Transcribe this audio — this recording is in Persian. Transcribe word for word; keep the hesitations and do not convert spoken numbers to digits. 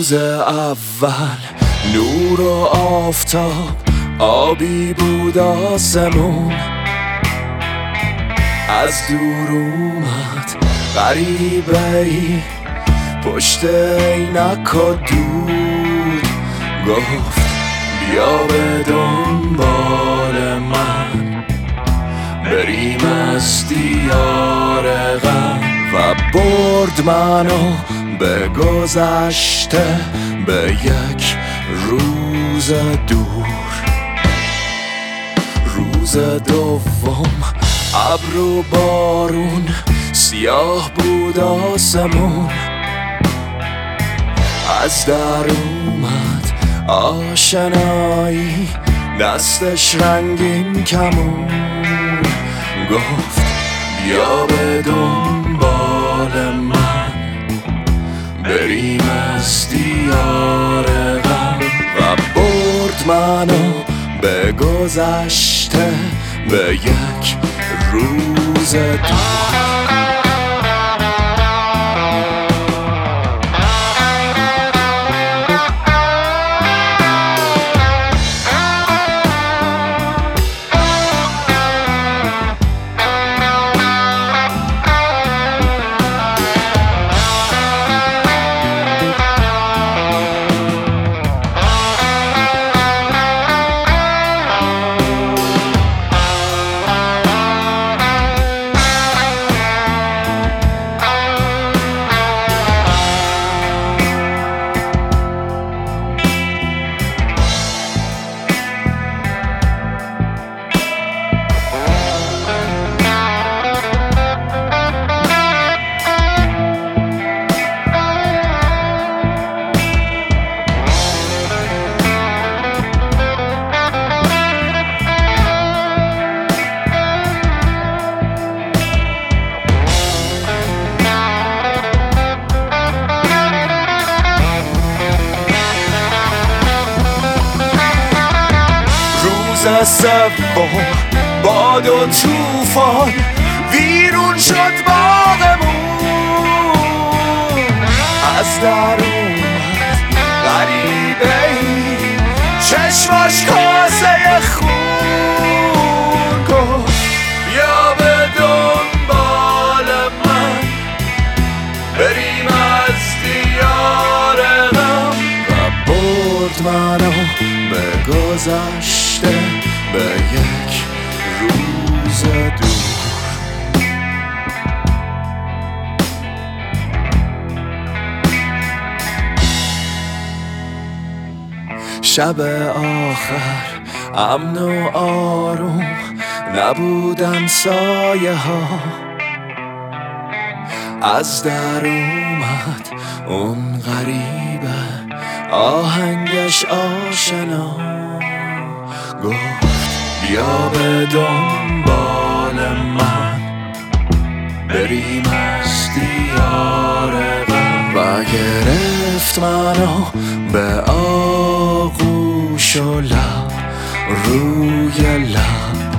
روز اول نور و آفتاب، آبی بود آسمون، از دور اومد غریبه ای پشت عینک و دود، گفت بیا به دنبال من بریم از دیار غم، و برد منو به گذشته، به یک روز دور. روز دوم ابر و بارون، سیاه بود آسمون، از در اومد آشنایی، دستش رنگین کمون، گفت بیا به دنبال من بریم از دیار غم، و برد منو به گذشته، به یک روز دور. سوم باد و توفان، ویرون شد باغمون، از در اومد غریبه ای چشماش کاسه خون، گفت بیا به دنبال من بریم از دیار غم، و برد منو به گذشته، به یک روز دور. شب آخر امن و آروم، نبودن سایه ها، از در اومد اون غریبه آهنگش آشنا، گفت بیا به دنبال من بریم از دیار غم، و گرفت منو به آغوش و لب روی لب،